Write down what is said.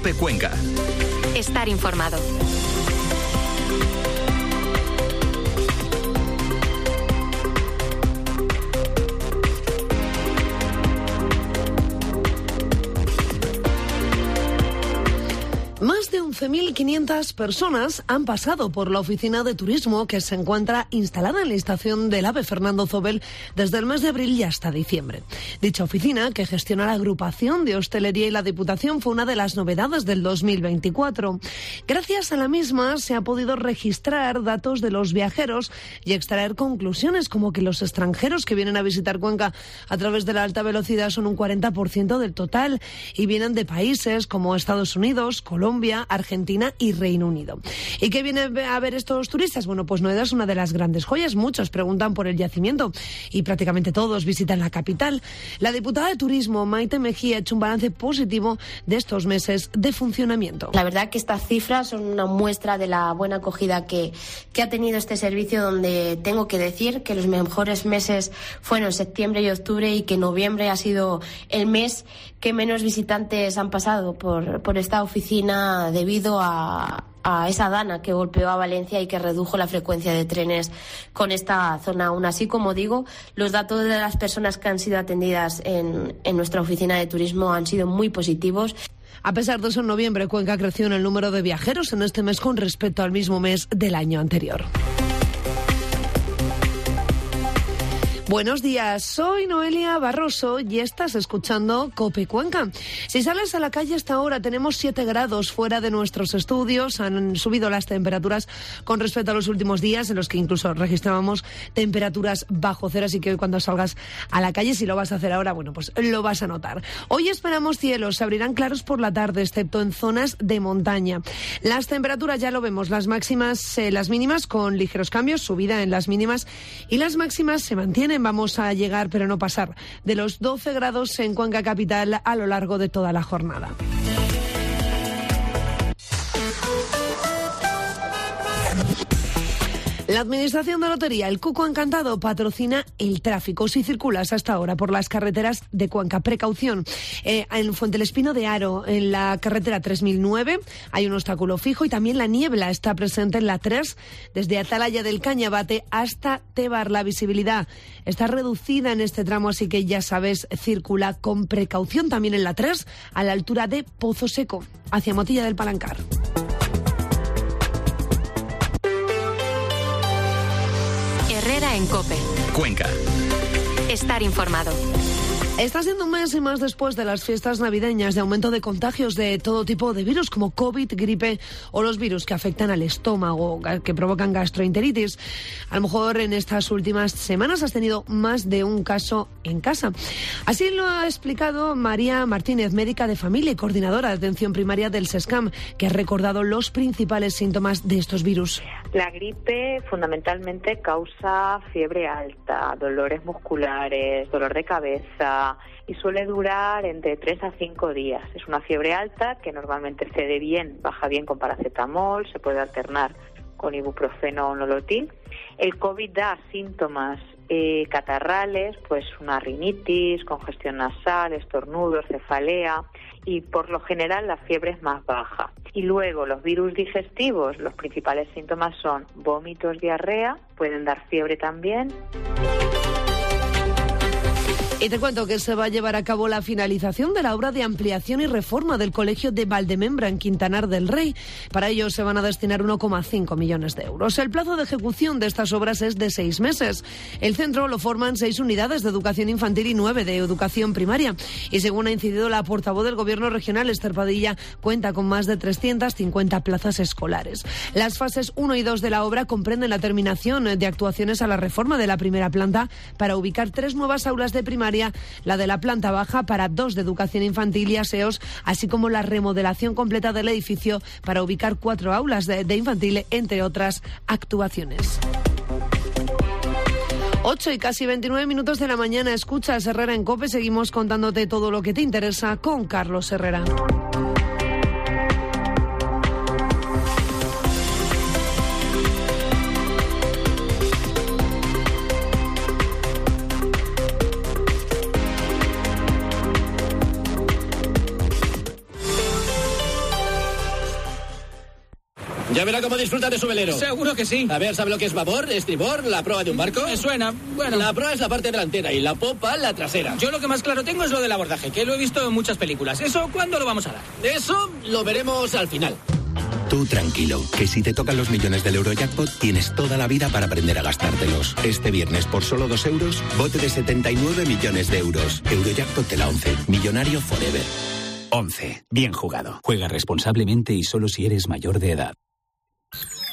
COPE Cuenca. Estar informado. Más de 11.500 personas han pasado por la oficina de turismo que se encuentra instalada en la estación del AVE Fernando Zobel desde el mes de abril y hasta diciembre. Dicha oficina, que gestiona la agrupación de hostelería y la Diputación, fue una de las novedades del 2024. Gracias a la misma se ha podido registrar datos de los viajeros y extraer conclusiones como que los extranjeros que vienen a visitar Cuenca a través de la alta velocidad son un 40% del total y vienen de países como Estados Unidos, Colombia, Argentina y Reino Unido. ¿Y qué viene a ver estos turistas? Bueno, pues Noeda es una de las grandes joyas. Muchos preguntan por el yacimiento y prácticamente todos visitan la capital. La diputada de Turismo, Maite Mejía, ha hecho un balance positivo de estos meses de funcionamiento. La verdad que estas cifras son una muestra de la buena acogida que ha tenido este servicio, donde tengo que decir que los mejores meses fueron septiembre y octubre y que noviembre ha sido el mes que menos visitantes han pasado por esta oficina debido a esa dana que golpeó a Valencia y que redujo la frecuencia de trenes con esta zona. Aún así, como digo, los datos de las personas que han sido atendidas en nuestra oficina de turismo han sido muy positivos. A pesar de eso, en noviembre Cuenca creció en el número de viajeros en este mes con respecto al mismo mes del año anterior. Buenos días, soy Noelia Barroso y estás escuchando COPE Cuenca. Si sales a la calle hasta ahora tenemos 7 grados fuera de nuestros estudios. Han subido las temperaturas con respecto a los últimos días, en los que incluso registrábamos temperaturas bajo cero. Así que hoy cuando salgas a la calle, si lo vas a hacer ahora, bueno, pues lo vas a notar. Hoy esperamos cielos, se abrirán claros por la tarde, excepto en zonas de montaña. Las temperaturas ya lo vemos, las máximas, las mínimas con ligeros cambios, subida en las mínimas, y las máximas se mantienen. Vamos a llegar, pero no pasar, de los 12 grados en Cuenca capital a lo largo de toda la jornada. La Administración de Lotería, el Cuco Encantado, patrocina el tráfico. Si circulas hasta ahora por las carreteras de Cuenca, precaución. En Fuentelespino de Haro, en la carretera 3009, hay un obstáculo fijo y también la niebla está presente en la 3, desde Atalaya del Cañabate hasta Tebar. La visibilidad está reducida en este tramo, así que ya sabes, circula con precaución. También en la 3, a la altura de Pozo Seco, hacia Motilla del Palancar. Herrera en COPE. Cuenca. Estar informado. Está siendo un mes y más después de las fiestas navideñas de aumento de contagios de todo tipo de virus como COVID, gripe o los virus que afectan al estómago, que provocan gastroenteritis. A lo mejor en estas últimas semanas has tenido más de un caso en casa. Así lo ha explicado María Martínez, médica de familia y coordinadora de atención primaria del SESCAM, que ha recordado los principales síntomas de estos virus. La gripe fundamentalmente causa fiebre alta, dolores musculares, dolor de cabeza, y suele durar entre 3 a 5 días. Es una fiebre alta que normalmente cede bien, baja bien con paracetamol, se puede alternar con ibuprofeno o nolotil. El COVID da síntomas catarrales, pues una rinitis, congestión nasal, estornudos, cefalea, y por lo general la fiebre es más baja. Y luego los virus digestivos, los principales síntomas son vómitos, diarrea, pueden dar fiebre también. Y te cuento que se va a llevar a cabo la finalización de la obra de ampliación y reforma del Colegio de Valdemembra en Quintanar del Rey. Para ello se van a destinar 1,5 millones de euros. El plazo de ejecución de estas obras es de 6 meses. El centro lo forman 6 unidades de educación infantil y 9 de educación primaria. Y según ha incidido la portavoz del Gobierno regional, Esther Padilla, cuenta con más de 350 plazas escolares. Las fases 1 y 2 de la obra comprenden la terminación de actuaciones a la reforma de la primera planta para ubicar 3 nuevas aulas de primaria, la de la planta baja para 2 de educación infantil y aseos, así como la remodelación completa del edificio para ubicar 4 aulas de infantil, entre otras actuaciones. 8 y casi 29 minutos de la mañana, escuchas Herrera en COPE, seguimos contándote todo lo que te interesa con Carlos Herrera. Ya verá cómo disfruta de su velero. Seguro que sí. A ver, ¿sabe lo que es babor, estribor, la proa de un barco? Me suena, bueno. La proa es la parte delantera y la popa la trasera. Yo lo que más claro tengo es lo del abordaje, que lo he visto en muchas películas. ¿Eso cuándo lo vamos a dar? Eso lo veremos al final. Tú tranquilo, que si te tocan los millones del Eurojackpot, tienes toda la vida para aprender a gastártelos. Este viernes, por solo 2 euros, bote de 79 millones de euros. Eurojackpot de la 11. Millonario forever. 11. Bien jugado. Juega responsablemente y solo si eres mayor de edad.